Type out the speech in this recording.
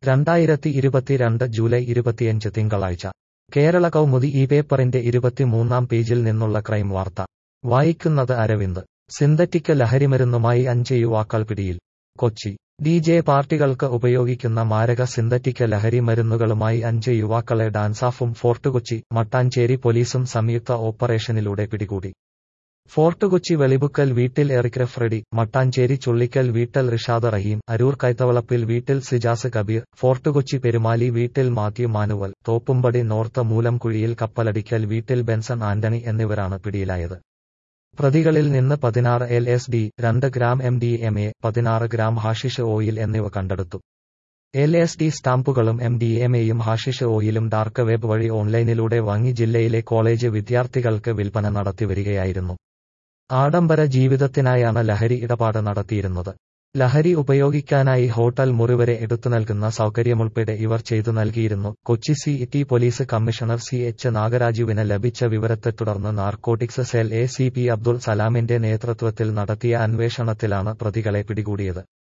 2022 July 25 തിങ്കളാഴ്ച കേരള കൗമുദി ഈ പേപ്പറിന്റെ 23-ാം പേജിൽ നിന്നുള്ള ക്രൈം വാർത്ത. വായിക്കുന്നത് അരവിന്ദ്. സിന്തറ്റിക് ലഹരിമരുന്നുമായി 5 യുവാക്കൾ പിടിയിൽ. കൊച്ചി. ഡിജെ പാർട്ടികൾക്ക് ഉപയോഗിക്കുന്ന മാരക സിന്തറ്റിക് ലഹരി മരുന്നുകളുമായി 5 യുവാക്കളെ ഡാൻസാഫും ഫോർട്ടുകൊച്ചി, മട്ടാഞ്ചേരി പോലീസും സംയുക്ത ഓപ്പറേഷനിലൂടെ പിടികൂടി. ഫോർട്ടുകൊച്ചി വെളിബുക്കൽ വീട്ടിൽ എറിക് ഫ്രെഡി, മട്ടാഞ്ചേരി ചുള്ളിക്കൽ വീട്ടിൽ റിഷാദ് റഹീം, അരൂർ കൈത്തവളപ്പിൽ വീട്ടിൽ സിജാസ് കബീർ, ഫോർട്ടുകൊച്ചി പെരുമാലി വീട്ടിൽ മാത്യു മാനുവൽ, തോപ്പുംപടി നോർത്ത് മൂലംകുഴിയിൽ കപ്പലടിക്കൽ വീട്ടിൽ ബെൻസൺ ആന്റണി എന്നിവരാണ് പിടിയിലായത്. പ്രതികളിൽ നിന്ന് 16 LSD, 2 gram MDMA, 16 gram hashish oil എന്നിവ കണ്ടെടുത്തു. LSD സ്റ്റാമ്പുകളും MDMAയും ഹാഷിഷ് ഓയിലും ഡാർക്ക് വെബ് വഴി ഓൺലൈനിലൂടെ വാങ്ങി ജില്ലയിലെ കോളേജ് വിദ്യാർത്ഥികൾക്ക് വിൽപ്പന നടത്തിവരികയായിരുന്നു. ആഡംബര ജീവിതത്തിനായാണ് ലഹരി ഇടപാട് നടത്തിയിരുന്നത്. ലഹരി ഉപയോഗിക്കാനായി ഹോട്ടൽ മുറി വരെ എടുത്തുനൽകുന്ന സൗകര്യമുൾപ്പെടെ ഇവർ ചെയ്തു നൽകിയിരുന്നു. Kochi city police commissioner CH നാഗരാജുവിന് ലഭിച്ച വിവരത്തെ തുടർന്ന് നാർക്കോട്ടിക്സ് സെൽ ACP അബ്ദുൾ സലാമിന്റെ നേതൃത്വത്തിൽ നടത്തിയ അന്വേഷണത്തിലാണ് പ്രതികളെ പിടികൂടിയത്.